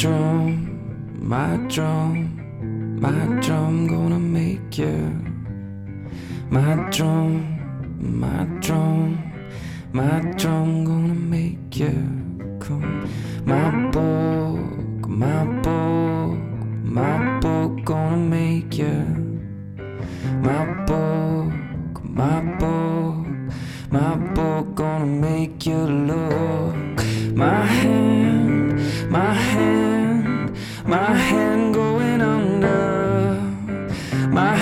my drum gonna make you. My drum gonna make you come. My book gonna make you. My book gonna make you look. My hand going under. My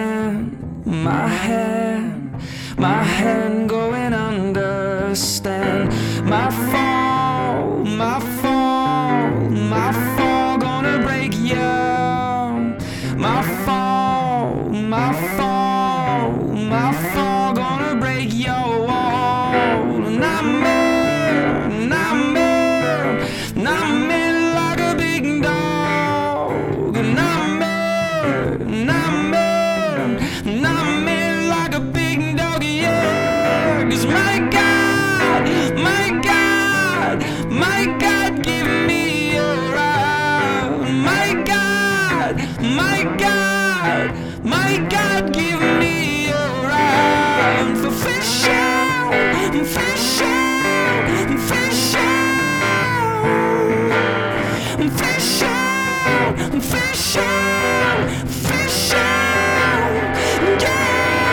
hand going understand. My fall gonna break you. My fall gonna break your wall. Not me like a big dog. Not me like a big dog, yeah. 'Cause my God, give me a ride. My God, give me a ride. For fish out, fish out, fish out, fish out, fish out, fish out, yeah.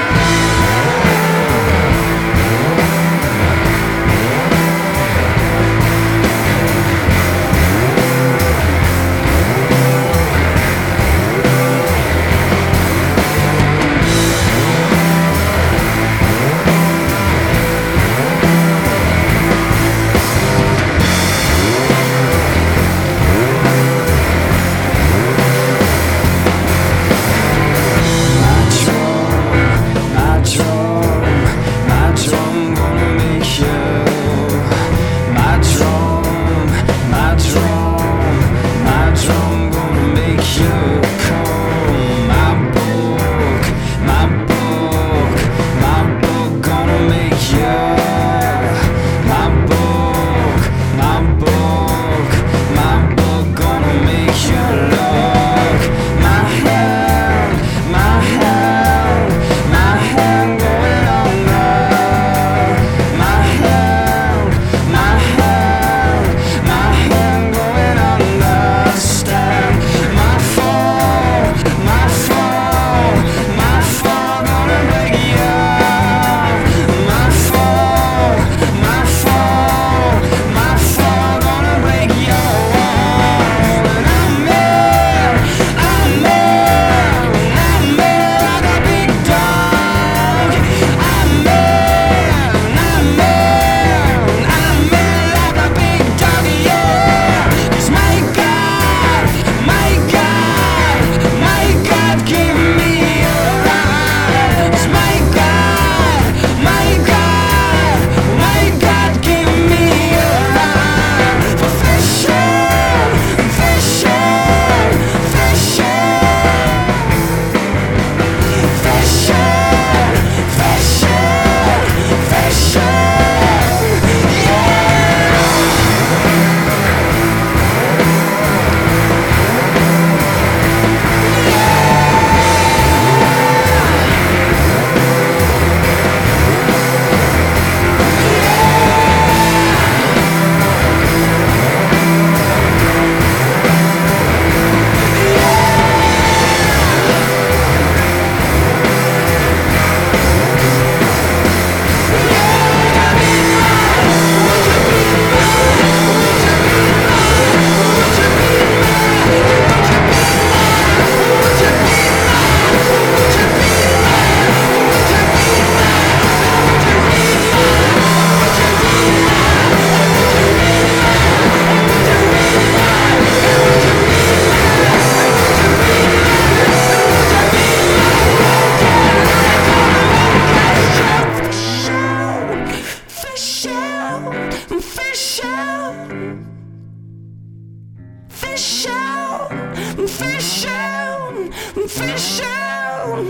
Fish out,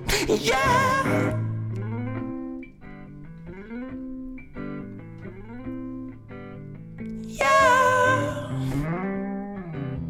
yeah. Yeah.